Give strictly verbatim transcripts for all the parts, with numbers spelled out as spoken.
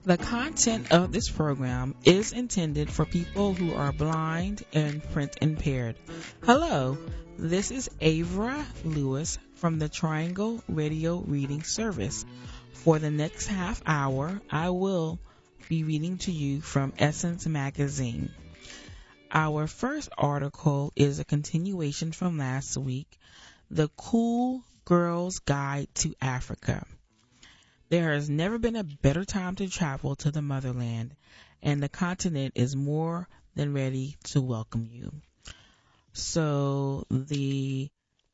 The content of this program is intended for people who are blind and print impaired. Hello, this is Avra Lewis from the Triangle Radio Reading Service. For the next half hour, I will be reading to you from Essence Magazine. Our first article is a continuation from last week, The Cool Girl's Guide to Africa. There has never been a better time to travel to the motherland, and the continent is more than ready to welcome you. So the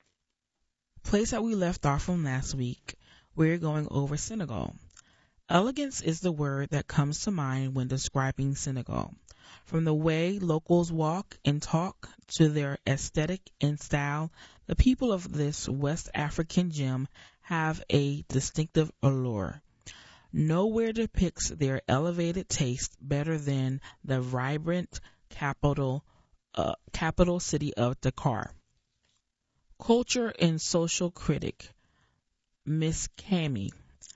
place that we left off from last week, we're going over Senegal. Elegance is the word that comes to mind when describing Senegal. From the way locals walk and talk to their aesthetic and style, the people of this West African gem have a distinctive allure. Nowhere depicts their elevated taste better than the vibrant capital uh, capital city of Dakar. Culture and social critic Miss Cami.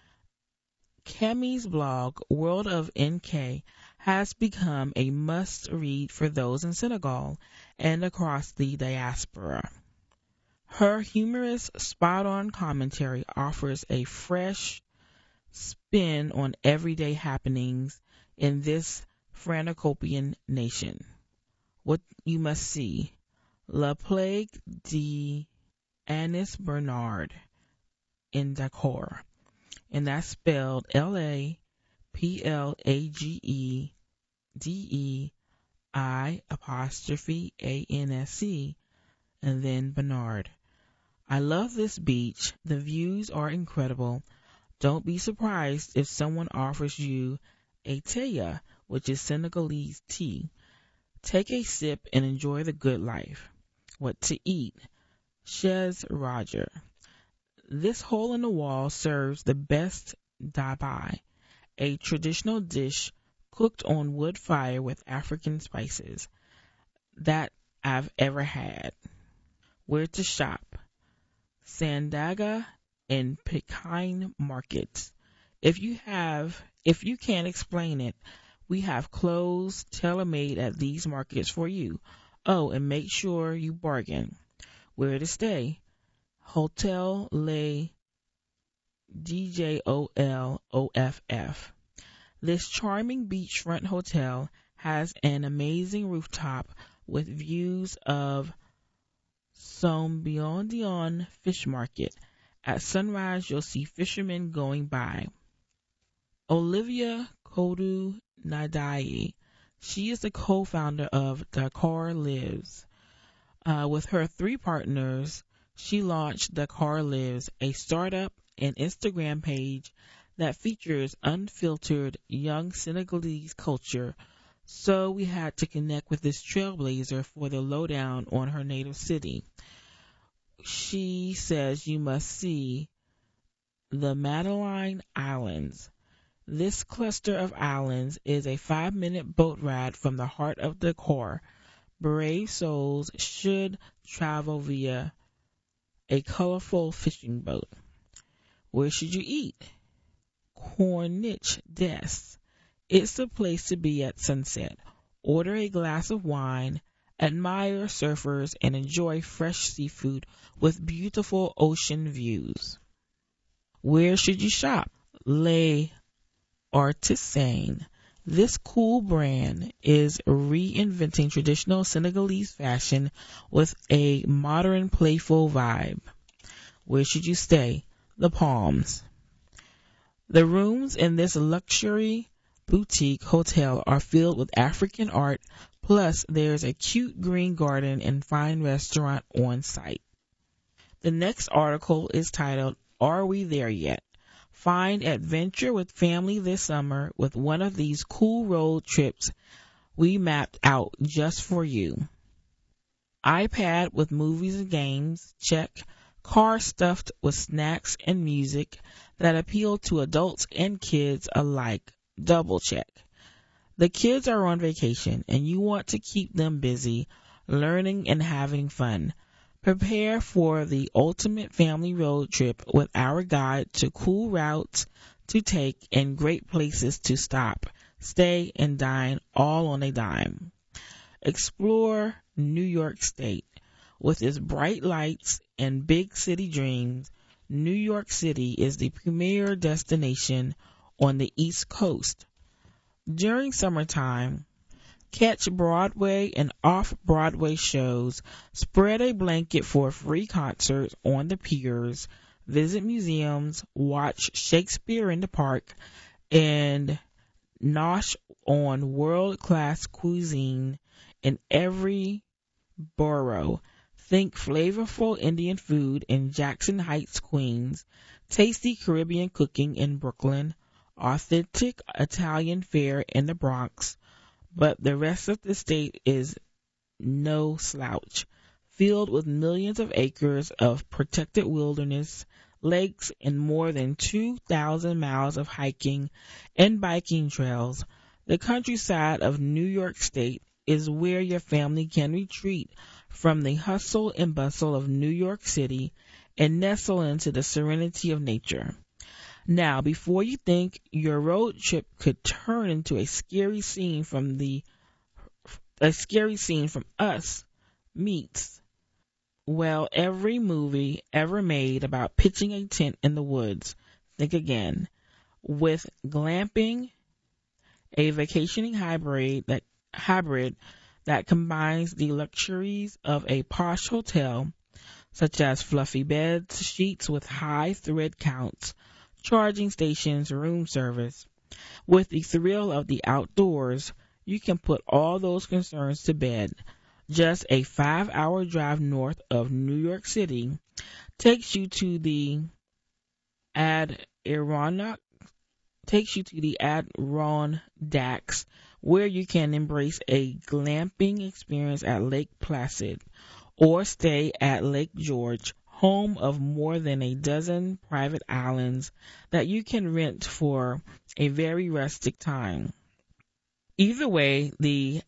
Cami's blog, World of N K, has become a must-read for those in Senegal and across the diaspora. Her humorous, spot-on commentary offers a fresh spin on everyday happenings in this Francophone nation. What you must see: La Plague de Anis Bernard in Dakar, and that's spelled L A P L A G E D E I apostrophe A N S E, and then Bernard. I love this beach. The views are incredible. Don't be surprised if someone offers you a teya, which is Senegalese tea. Take a sip and enjoy the good life. What to eat? Chez Roger. This hole in the wall serves the best dabai, a traditional dish cooked on wood fire with African spices, that I've ever had. Where to shop? Sandaga and Pekin markets. If you have, if you can't explain it, we have clothes tailor-made at these markets for you. Oh, and make sure you bargain. Where to stay? Hotel Le D J O L O F F. This charming beachfront hotel has an amazing rooftop with views of Sombiondion Fish Market. At sunrise, you'll see fishermen going by. Olivia Kodu Nadaye. She is the co-founder of Dakar Lives. Uh, with her three partners, she launched Dakar Lives, a startup and Instagram page that features unfiltered young Senegalese culture. So we had to connect with this trailblazer for the lowdown on her native city. She says you must see the Madeline Islands. This cluster of islands is a five-minute boat ride from the heart of Dakar. Brave souls should travel via a colorful fishing boat. Where should you eat? Corniche Des. It's the place to be at sunset. Order a glass of wine, admire surfers, and enjoy fresh seafood with beautiful ocean views. Where should you shop? Les Artisans. This cool brand is reinventing traditional Senegalese fashion with a modern, playful vibe. Where should you stay? The Palms. The rooms in this luxury boutique hotel are filled with African art, plus there's a cute green garden and fine restaurant on site. The next article is titled, Are We There Yet? Find adventure with family this summer with one of these cool road trips we mapped out just for you. iPad with movies and games, check. Car stuffed with snacks and music that appeal to adults and kids alike, double check. The kids are on vacation and you want to keep them busy, learning and having fun. Prepare for the ultimate family road trip with our guide to cool routes to take and great places to stop, stay, and dine all on a dime. Explore New York State. With its bright lights and big city dreams, New York City is the premier destination on the East Coast. During summertime, catch Broadway and off-Broadway shows, spread a blanket for free concerts on the piers, visit museums, watch Shakespeare in the Park, and nosh on world-class cuisine in every borough. Think flavorful Indian food in Jackson Heights, Queens, tasty Caribbean cooking in Brooklyn, authentic Italian fare in the Bronx, but the rest of the state is no slouch, filled with millions of acres of protected wilderness, lakes, and more than two thousand miles of hiking and biking trails. The countryside of New York State is where your family can retreat from the hustle and bustle of New York City and nestle into the serenity of nature. Now, before you think your road trip could turn into a scary scene from the a scary scene from Us meets, well, every movie ever made about pitching a tent in the woods, think again. With glamping, a vacationing hybrid that hybrid that combines the luxuries of a posh hotel, such as fluffy beds, sheets with high thread counts, charging stations, room service. With the thrill of the outdoors, you can put all those concerns to bed. Just a five-hour drive north of New York City takes you to the Adirondack, takes you to the Adirondacks, where you can embrace a glamping experience at Lake Placid or stay at Lake George, home of more than a dozen private islands that you can rent for a very rustic time. Either way, the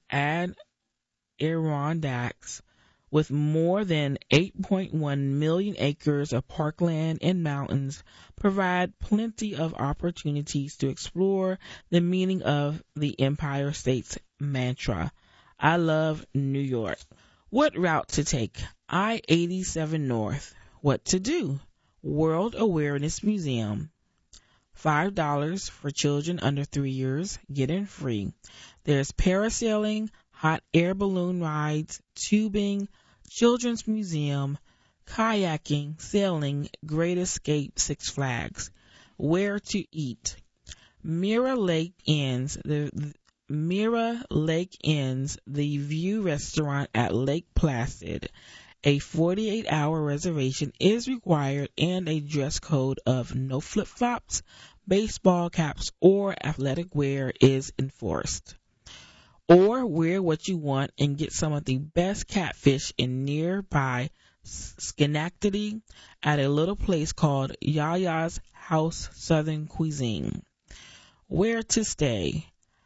Adirondacks, with more than eight point one million acres of parkland and mountains, provide plenty of opportunities to explore the meaning of the Empire State's mantra, I love New York. What route to take? I eighty-seven North. What to do? World Awareness Museum. five dollars for children under three years. Get in free. There's parasailing, hot air balloon rides, tubing, children's museum, kayaking, sailing, Great Escape, Six Flags. Where to eat? Mira Lake Inns, the Mira Lake Inns, the View Restaurant at Lake Placid. A forty-eight hour reservation is required and a dress code of no flip-flops, baseball caps, or athletic wear is enforced. Or wear what you want and get some of the best catfish in nearby Schenectady at a little place called Yaya's House Southern Cuisine. Where to stay?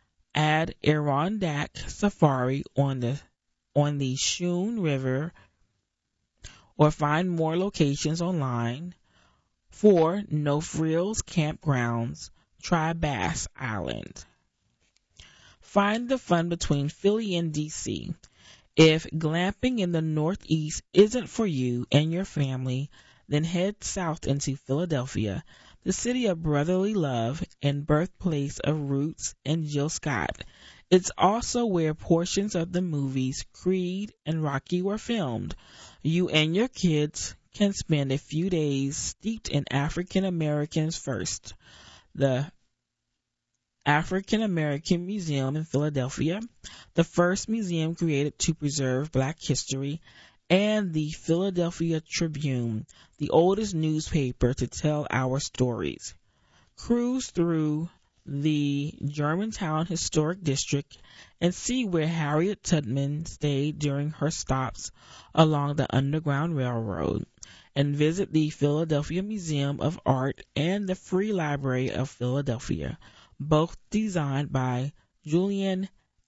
Adirondack Safari on the on the Shoon River, or find more locations online. For No Frills Campgrounds, try Bass Island. Find the fun between Philly and D C. If glamping in the Northeast isn't for you and your family, then head south into Philadelphia, the city of brotherly love and birthplace of Roots and Jill Scott. It's also where portions of the movies Creed and Rocky were filmed. You and your kids can spend a few days steeped in African Americans First, the African American Museum in Philadelphia, the first museum created to preserve Black history, and the Philadelphia Tribune, the oldest newspaper to tell our stories. Cruise through the Germantown Historic District and see where Harriet Tubman stayed during her stops along the Underground Railroad, and visit the Philadelphia Museum of Art and the Free Library of Philadelphia, both designed by Julian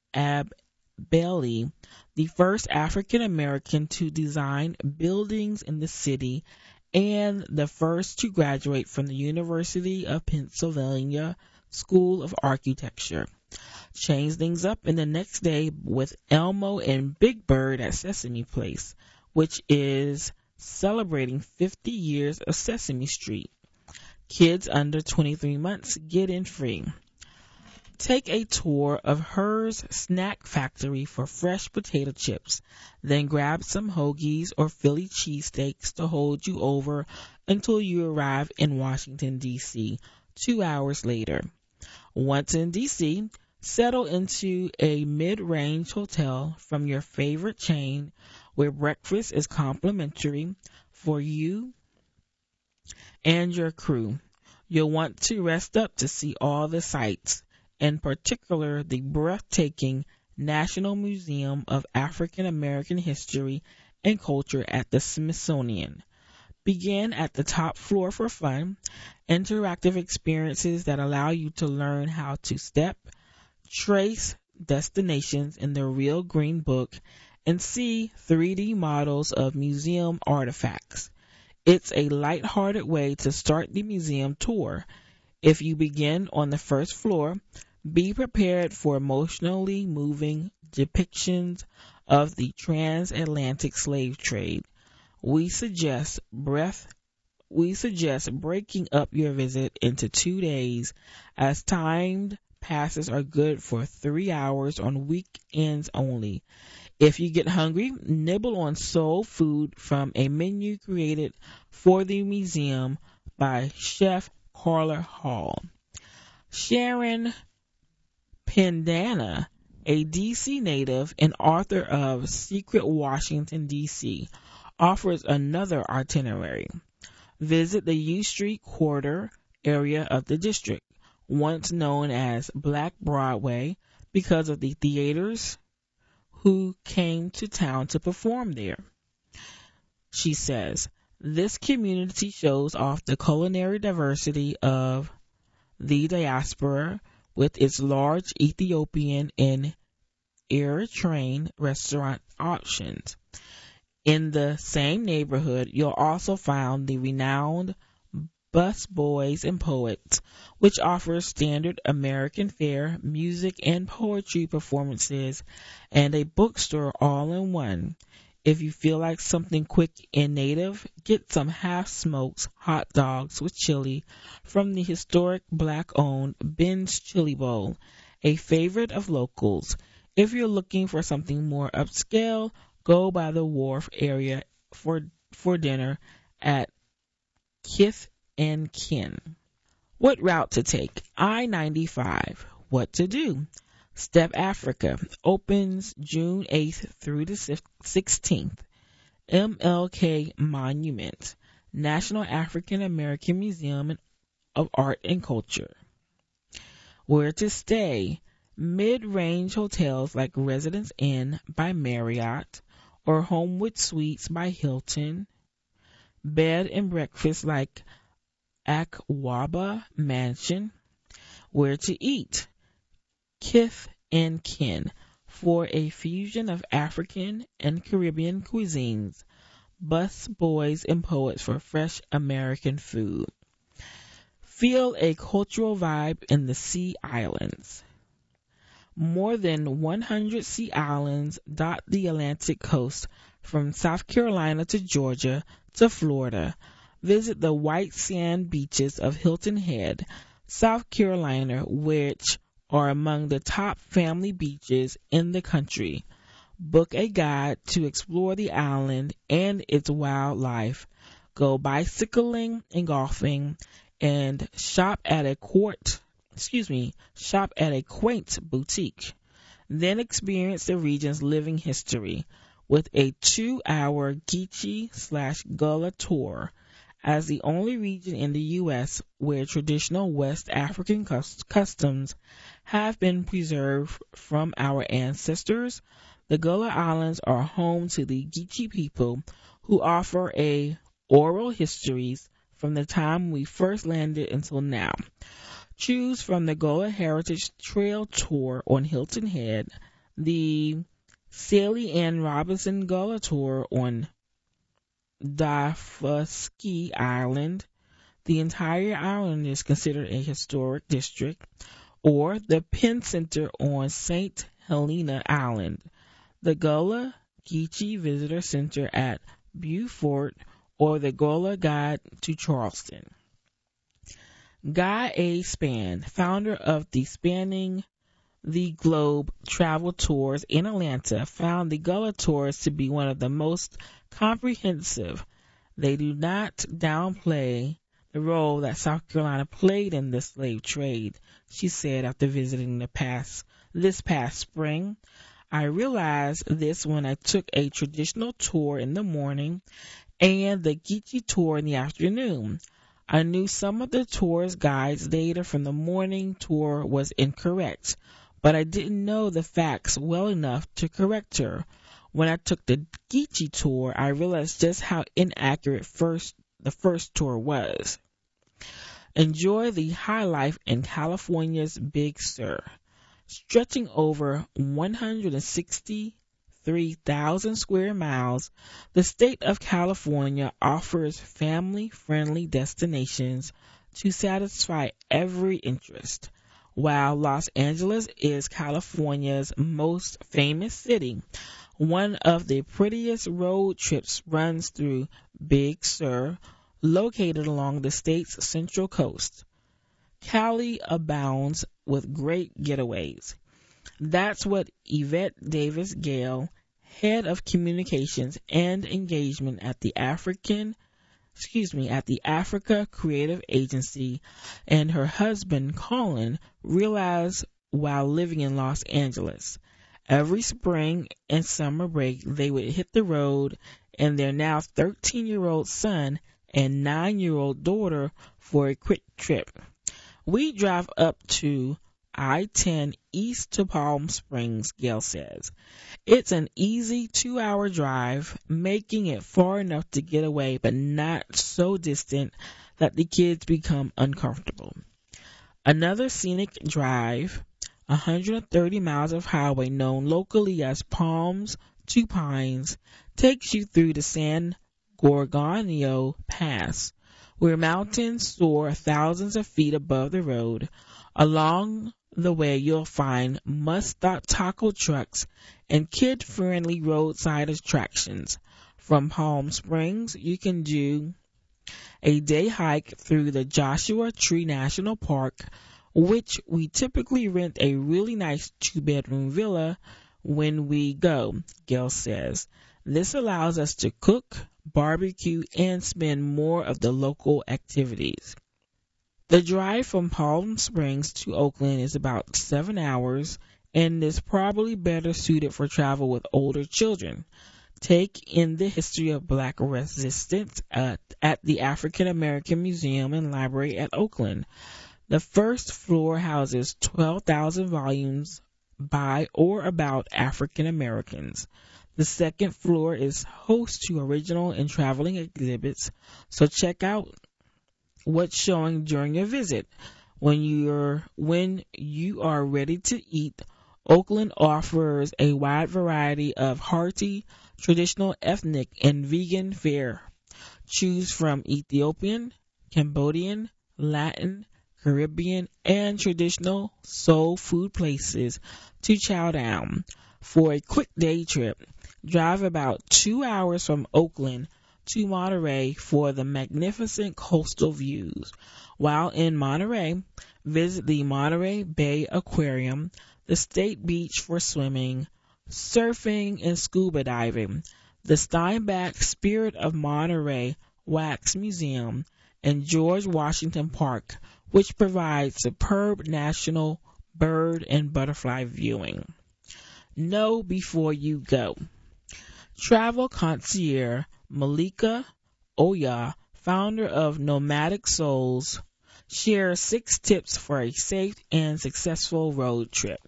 Abeli, the first African American to design buildings in the city, and the first to graduate from the University of Pennsylvania School of Architecture. Change things up in the next day with Elmo and Big Bird at Sesame Place, which is celebrating fifty years of Sesame Street. Kids under twenty-three months get in free. Take a tour of Her's Snack Factory for fresh potato chips. Then grab some hoagies or Philly cheesesteaks to hold you over until you arrive in Washington, D C two hours later. Once in D C, settle into a mid-range hotel from your favorite chain where breakfast is complimentary for you and your crew. You'll want to rest up to see all the sights, in particular the breathtaking National Museum of African American History and Culture at the Smithsonian. Begin at the top floor for fun, interactive experiences that allow you to learn how to step, trace destinations in the Real Green Book, and see three D models of museum artifacts. It's a light-hearted way to start the museum tour. If you begin on the first floor, be prepared for emotionally moving depictions of the transatlantic slave trade. We suggest breath we suggest breaking up your visit into two days, as timed passes are good for three hours on weekends only. If you get hungry, nibble on soul food from a menu created for the museum by Chef Carla Hall. Sharon Pendana, a D C native and author of Secret Washington, D C, offers another itinerary. Visit the U Street Quarter area of the district, once known as Black Broadway because of the theaters who came to town to perform there. She says, this community shows off the culinary diversity of the diaspora with its large Ethiopian and Eritrean restaurant options. In the same neighborhood, you'll also find the renowned Bus Boys and Poets, which offers standard American fare, music and poetry performances, and a bookstore all in one. If you feel like something quick and native, get some half-smoked hot dogs with chili from the historic black-owned Ben's Chili Bowl, a favorite of locals. If you're looking for something more upscale, go by the wharf area for for dinner at Kith and Kin. What route to take? I ninety-five. What to do? Step Africa opens June eighth through the sixteenth. M L K Monument, National African American Museum of Art and Culture. Where to stay? Mid-range hotels like Residence Inn by Marriott or Homewood Suites by Hilton. Bed and breakfast like Akwaba Mansion. Where to eat? Kith and Kin for a fusion of African and Caribbean cuisines. Bus Boys and Poets for fresh American food. Feel a cultural vibe in the Sea Islands. More than one hundred sea islands dot the Atlantic coast from South Carolina to Georgia to Florida. Visit the white sand beaches of Hilton Head, South Carolina, which are among the top family beaches in the country. Book a guide to explore the island and its wildlife. Go bicycling and golfing and shop at a court excuse me, shop at a quaint boutique. Then experience the region's living history with a two-hour Geechee slash Gullah tour. As the only region in the U S where traditional West African customs have been preserved from our ancestors, the Gullah Islands are home to the Geechee people, who offer a oral histories from the time we first landed until now. Choose from the Gullah Heritage Trail Tour on Hilton Head, the Sally Ann Robinson Gullah Tour on Daufuskie Island. The entire island is considered a historic district, or the Penn Center on Saint Helena Island, the Gullah Geechee Visitor Center at Beaufort, or the Gullah Guide to Charleston. Guy A. Spann, founder of the Spanning the Globe travel tours in Atlanta, found the Gullah tours to be one of the most comprehensive. They do not downplay the role that South Carolina played in the slave trade, she said after visiting the past this past spring. I realized this when I took a traditional tour in the morning and the Geechee tour in the afternoon. I knew some of the tour's guides' data from the morning tour was incorrect, but I didn't know the facts well enough to correct her. When I took the Geechee tour, I realized just how inaccurate first the first tour was. Enjoy the high life in California's Big Sur. Stretching over one hundred sixty-three thousand square miles, the state of California offers family-friendly destinations to satisfy every interest. While Los Angeles is California's most famous city, one of the prettiest road trips runs through Big Sur, located along the state's central coast. Cali abounds with great getaways. That's what Yvette Davis Gale, head of communications and engagement at the African excuse me, at the Africa Creative Agency, and her husband, Colin, realized while living in Los Angeles. Every spring and summer break, they would hit the road and their now thirteen-year-old son and nine-year-old daughter for a quick trip. We drive up to I ten east to Palm Springs, Gale says. It's an easy two-hour drive, making it far enough to get away, but not so distant that the kids become uncomfortable. Another scenic drive, one hundred thirty miles of highway known locally as Palms to Pines, takes you through the San Gorgonio Pass, where mountains soar thousands of feet above the road. Along the way, you'll find must-stop taco trucks and kid-friendly roadside attractions. From Palm Springs, you can do a day hike through the Joshua Tree National Park, which we typically rent a really nice two-bedroom villa when we go, Gale says. This allows us to cook, barbecue, and spend more of the local activities. The drive from Palm Springs to Oakland is about seven hours and is probably better suited for travel with older children. Take in the history of black resistance at, at the African American Museum and Library at Oakland. The first floor houses twelve thousand volumes by or about African Americans. The second floor is host to original and traveling exhibits, so check out what's showing during your visit. When you're when you are ready to eat, Oakland offers a wide variety of hearty, traditional, ethnic, and vegan fare. Choose from Ethiopian, Cambodian, Latin, Caribbean, and traditional soul food places to chow down. For a quick day trip, drive about two hours from Oakland to Monterey for the magnificent coastal views. While in Monterey, visit the Monterey Bay Aquarium, the State Beach for swimming, surfing, and scuba diving, the Steinbach Spirit of Monterey Wax Museum, and George Washington Park, which provides superb national bird and butterfly viewing. Know before you go. Travel concierge Malika Oya, founder of Nomadic Souls, shares six tips for a safe and successful road trip.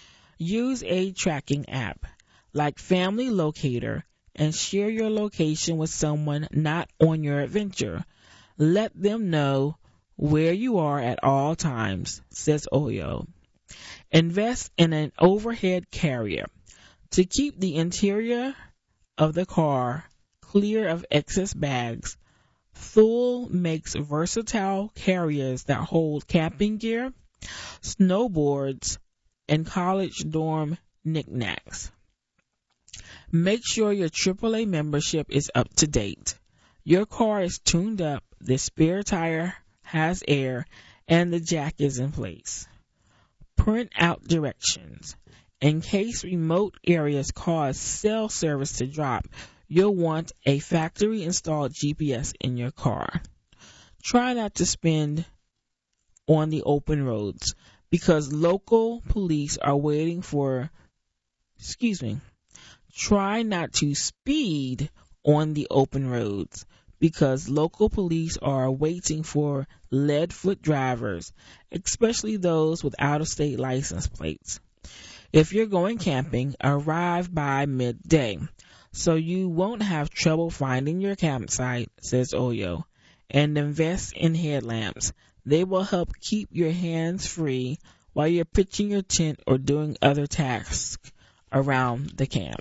Use a tracking app like Family Locator and share your location with someone not on your adventure. Let them know where you are at all times, says Oyo. Invest in an overhead carrier to keep the interior of the car clear of excess bags. Thule makes versatile carriers that hold camping gear, snowboards, and college dorm knickknacks. Make sure your triple A membership is up to date. Your car is tuned up, the spare tire has air, and the jack is in place. Print out directions. In case remote areas cause cell service to drop, you'll want a factory-installed G P S in your car. Try not to spend on the open roads because local police are waiting for, excuse me, try not to speed on the open roads because local police are waiting for lead-foot drivers, especially those with out-of-state license plates. If you're going camping, arrive by midday so you won't have trouble finding your campsite, says Oyo, and invest in headlamps. They will help keep your hands free while you're pitching your tent or doing other tasks around the camp.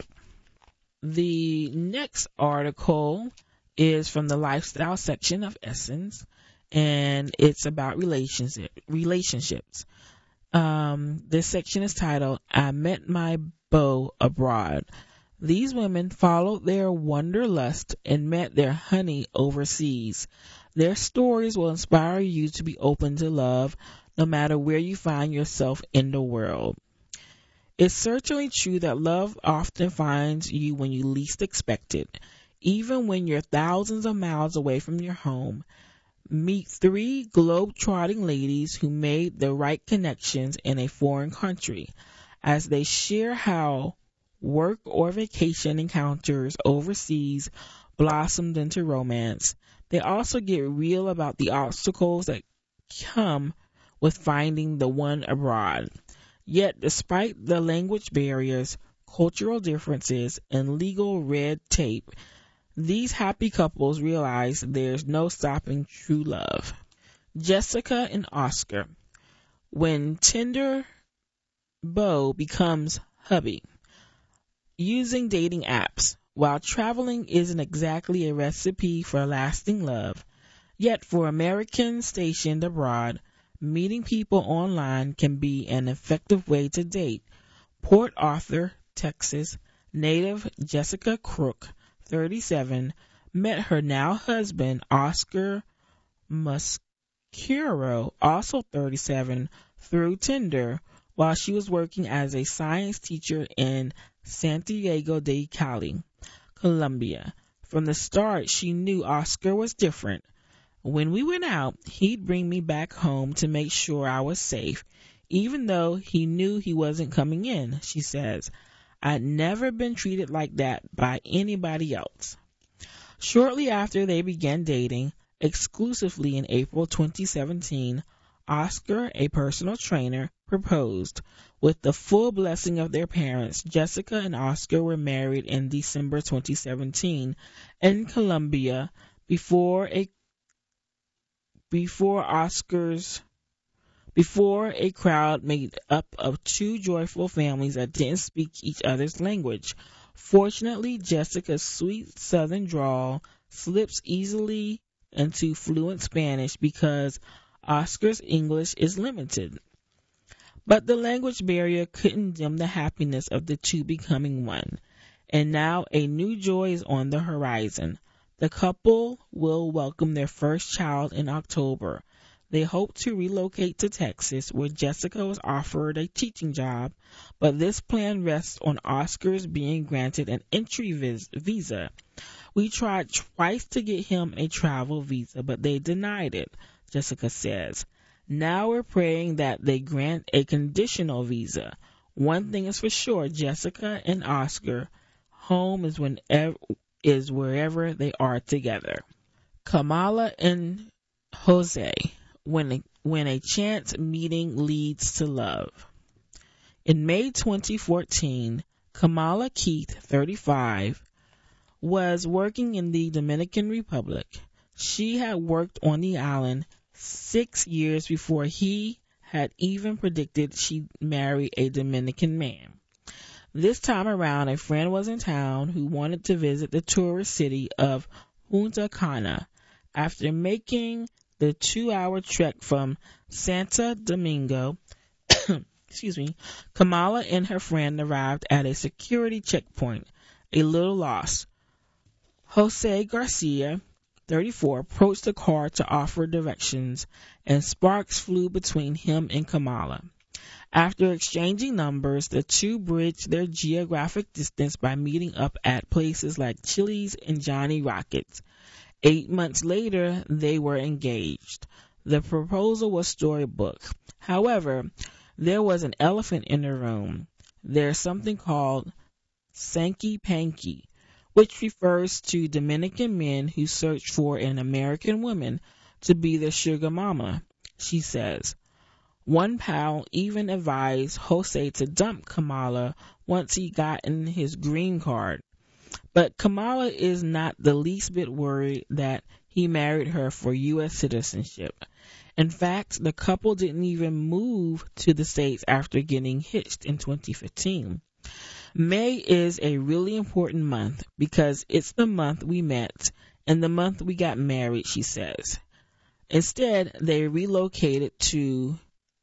The next article is from the lifestyle section of Essence, and it's about relationship, relationships. Um, this section is titled, I Met My Beau Abroad. These women followed their wanderlust and met their honey overseas. Their stories will inspire you to be open to love, no matter where you find yourself in the world. It's certainly true that love often finds you when you least expect it, even when you're thousands of miles away from your home. Meet three globe-trotting ladies who made the right connections in a foreign country as they share how work or vacation encounters overseas blossomed into romance. They also get real about the obstacles that come with finding the one abroad. Yet, despite the language barriers, cultural differences, and legal red tape, these happy couples realize there's no stopping true love. Jessica and Oscar. When Tinder beau becomes hubby. Using dating apps. While traveling isn't exactly a recipe for lasting love, yet for Americans stationed abroad, meeting people online can be an effective way to date. Port Arthur, Texas, native Jessica Crook, thirty-seven, met her now husband Oscar Muscuro, also thirty-seven, through Tinder while she was working as a science teacher in Santiago de Cali, Colombia. From the start, she knew Oscar was different. When we went out, he'd bring me back home to make sure I was safe, even though he knew he wasn't coming in, she says. I'd never been treated like that by anybody else. Shortly after they began dating, exclusively in April twenty seventeen, Oscar, a personal trainer, proposed. With the full blessing of their parents, Jessica and Oscar were married in December twenty seventeen in Colombia before a before Oscar's before a crowd made up of two joyful families that didn't speak each other's language. Fortunately, Jessica's sweet southern drawl slips easily into fluent Spanish because Oscar's English is limited. But the language barrier couldn't dim the happiness of the two becoming one. And now a new joy is on the horizon. The couple will welcome their first child in October. They hope to relocate to Texas, where Jessica was offered a teaching job, but this plan rests on Oscar's being granted an entry vis- visa. We tried twice to get him a travel visa, but they denied it, Jessica says. Now we're praying that they grant a conditional visa. One thing is for sure, Jessica and Oscar, home is whenever is wherever they are together. Kamala and Jose, when a, when a chance meeting leads to love. In May twenty fourteen, Kamala Keith, thirty-five, was working in the Dominican Republic. She had worked on the island six years before he had even predicted she'd marry a Dominican man. This time around, a friend was in town who wanted to visit the tourist city of Punta Cana. After making the two-hour trek from Santo Domingo, excuse me, Kamala and her friend arrived at a security checkpoint, a little lost. Jose Garcia, thirty-four, approached the car to offer directions, and sparks flew between him and Kamala. After exchanging numbers, the two bridged their geographic distance by meeting up at places like Chili's and Johnny Rockets. Eight months later, they were engaged. The proposal was storybook. However, there was an elephant in the room. There's something called Sankey Panky, which refers to Dominican men who search for an American woman to be their sugar mama, she says. One pal even advised Jose to dump Kamala once he got in his green card. But Kamala is not the least bit worried that he married her for U S citizenship. In fact, the couple didn't even move to the States after getting hitched in twenty fifteen. May is a really important month because it's the month we met and the month we got married, she says. Instead, they relocated to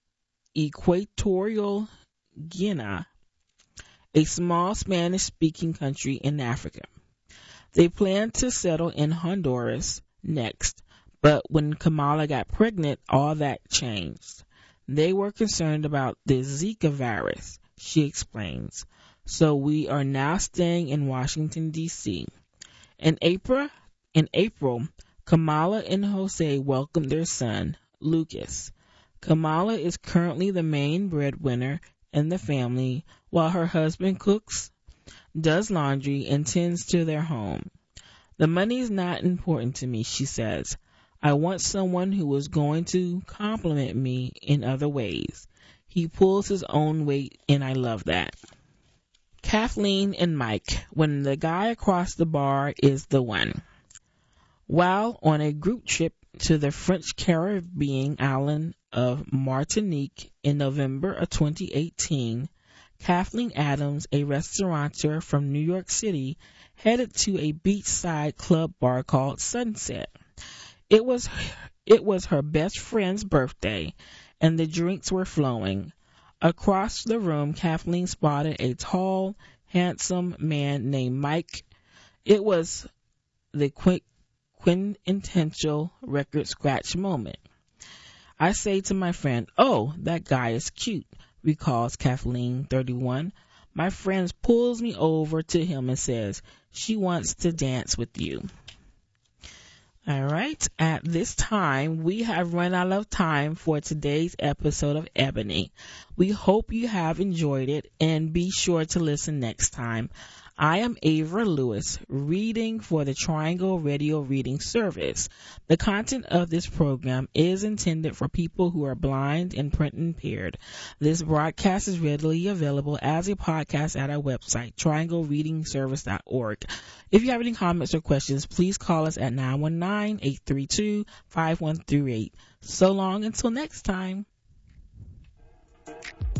Equatorial Guinea, a small Spanish-speaking country in Africa. They planned to settle in Honduras next, but when Kamala got pregnant, all that changed. They were concerned about the Zika virus, she explains. So we are now staying in Washington, D C In April, in April, Kamala and Jose welcomed their son, Lucas. Kamala is currently the main breadwinner in the family, while her husband cooks, does laundry, and tends to their home. The money is not important to me, she says. I want someone who is going to compliment me in other ways. He pulls his own weight, and I love that. Kathleen and Mike, when the guy across the bar is the one. While on a group trip to the French Caribbean island of Martinique in November of twenty eighteen, Kathleen Adams, a restaurateur from New York City, headed to a beachside club bar called Sunset. It was it was her best friend's birthday, and the drinks were flowing. Across the room, Kathleen spotted a tall, handsome man named Mike. It was the quick, quintessential record scratch moment. I say to my friend, "Oh, that guy is cute," recalls Kathleen, thirty-one. My friend pulls me over to him and says, "She wants to dance with you." All right. At this time, we have run out of time for today's episode of Ebony. We hope you have enjoyed it, and be sure to listen next time. I am Ava Lewis, reading for the Triangle Radio Reading Service. The content of this program is intended for people who are blind and print impaired. This broadcast is readily available as a podcast at our website, triangle reading service dot org. If you have any comments or questions, please call us at nine one nine, eight three two, five one three eight. So long until next time.